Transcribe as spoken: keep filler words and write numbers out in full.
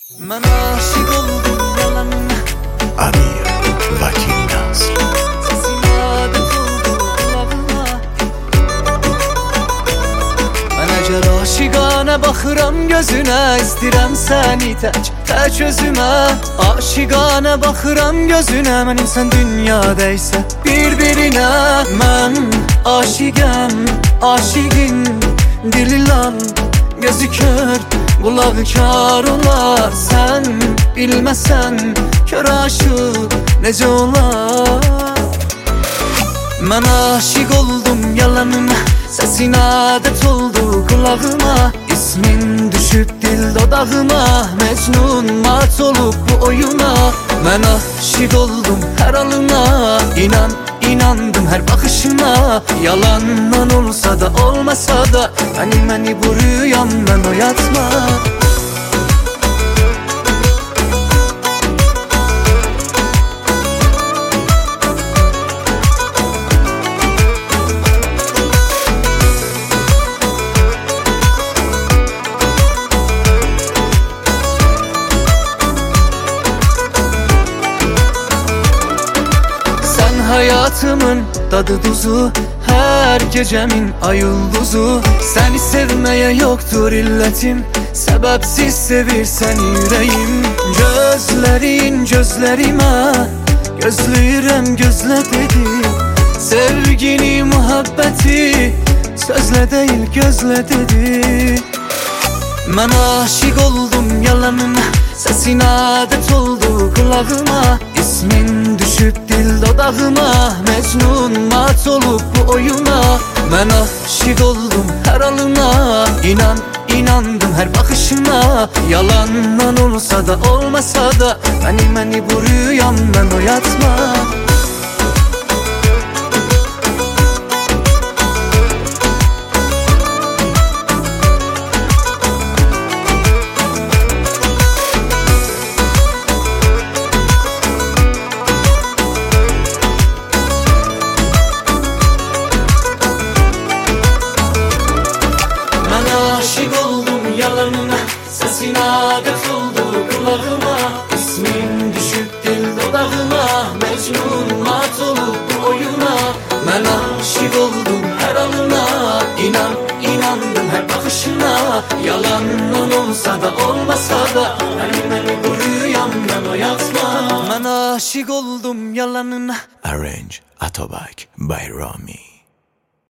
Mən aşık oldum yalanına. Amir Vakil Nasr. Sesin adet oldu kulağıma. Mən əgər aşiqanə baxıram gözünə, İstirəm səni tək, tək özümə. Aşiqanə baxıram gözünə, mənim sən dünyada isə bir-birinə. Mən aşiqəm, aşiqin dili lan, gözü kör, qulağı kar olar. Sən bilməsən, kör aşıq necə olar? Mən aşiq oldum yalanına, səsin adət oldu qulağıma. İsmin düşüb dil dodağıma, Mecnun mat olub bu oyuna. Mən aşiq oldum hər halına, inan, inandım hər baxışına. Yalandan olsa da olmasa da, məni məni bu rüyamdan oyatma. Hayatımın dadı duzu, her gecemin ay yılduzu. Seni sevmeye yoktur illetim, sebepsiz sevir seni yüreğim. Gözlerin gözlerime, gözləyirəm gözle dedi. Sevgini muhabbeti, sözle değil gözle dedi. Mən aşık oldum yalanına, səsin adət oldu qulağıma. İsmin düşüb dil dodağıma, Mecnun mat olub bu oyuna. Mən aşık oldum hər halına, inan, inandım hər baxışına. Yalandan olsa da olmasa da, məni məni bu rüyamdan oyatma. Aşık oldum yalanına, səsin adət oldu qulağıma. İsmin düşüb dil dodağıma, Mecnun mat olub bu oyuna. Mən aşık oldum hər halına, inan, inandım hər baxışına. Yalandan olsa da olmasa da, məni məni bu rüyamdan oyatma. Mən aşık oldum yalanına. Arrange Atobak by Rami.